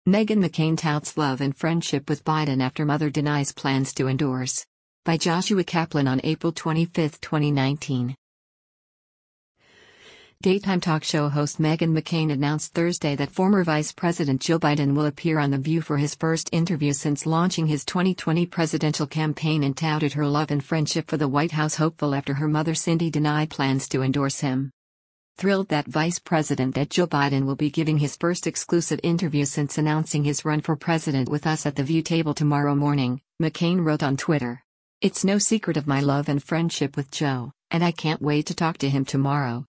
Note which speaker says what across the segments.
Speaker 1: Meghan McCain touts love and friendship with Biden after mother denies plans to endorse. By Joshua Kaplan on April 25, 2019. Daytime talk show host Meghan McCain announced Thursday that former Vice President Joe Biden will appear on The View for his first interview since launching his 2020 presidential campaign, and touted her love and friendship for the White House hopeful after her mother Cindy denied plans to endorse him. Thrilled that Vice President Joe Biden will be giving his first exclusive interview since announcing his run for president with us at the View table tomorrow morning, McCain wrote on Twitter. "It's no secret of my love and friendship with Joe, and I can't wait to talk to him tomorrow."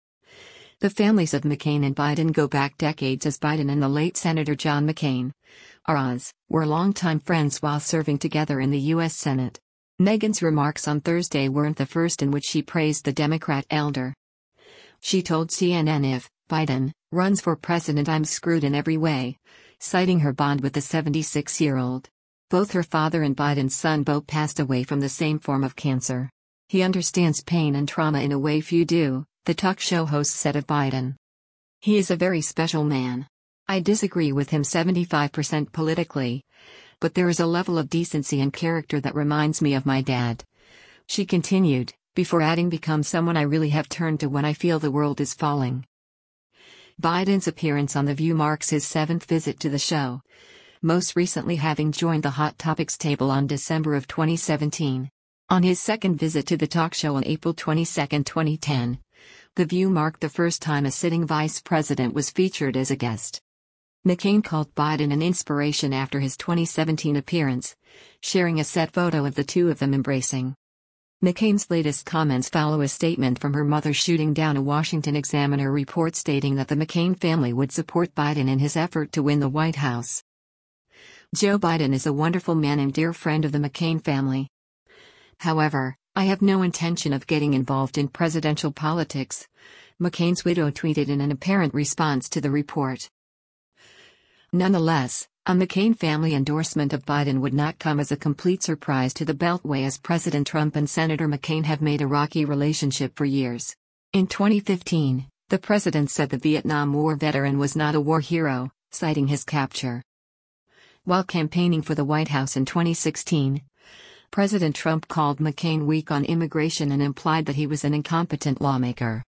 Speaker 1: The families of McCain and Biden go back decades, as Biden and the late Senator John McCain, R.I.s, were longtime friends while serving together in the U.S. Senate. Meghan's remarks on Thursday weren't the first in which she praised the Democrat elder. She told CNN if Biden runs for president, I'm screwed in every way, citing her bond with the 76-year-old. Both her father and Biden's son Beau passed away from the same form of cancer. He understands pain and trauma in a way few do, the talk show host said of Biden. He is a very special man. I disagree with him 75% politically, but there is a level of decency and character that reminds me of my dad. She continued, before adding, become someone I really have turned to when I feel the world is falling. Biden's appearance on The View marks his 7th visit to the show, most recently having joined the Hot Topics table on December of 2017. On his second visit to the talk show on April 22, 2010, The View marked the first time a sitting vice president was featured as a guest. McCain called Biden an inspiration after his 2017 appearance, sharing a set photo of the two of them embracing. McCain's latest comments follow a statement from her mother shooting down a Washington Examiner report stating that the McCain family would support Biden in his effort to win the White House. Joe Biden is a wonderful man and dear friend of the McCain family. However, I have no intention of getting involved in presidential politics, McCain's widow tweeted in an apparent response to the report. Nonetheless, a McCain family endorsement of Biden would not come as a complete surprise to the Beltway, as President Trump and Senator McCain have made a rocky relationship for years. In 2015, the president said the Vietnam War veteran was not a war hero, citing his capture. While campaigning for the White House in 2016, President Trump called McCain weak on immigration and implied that he was an incompetent lawmaker.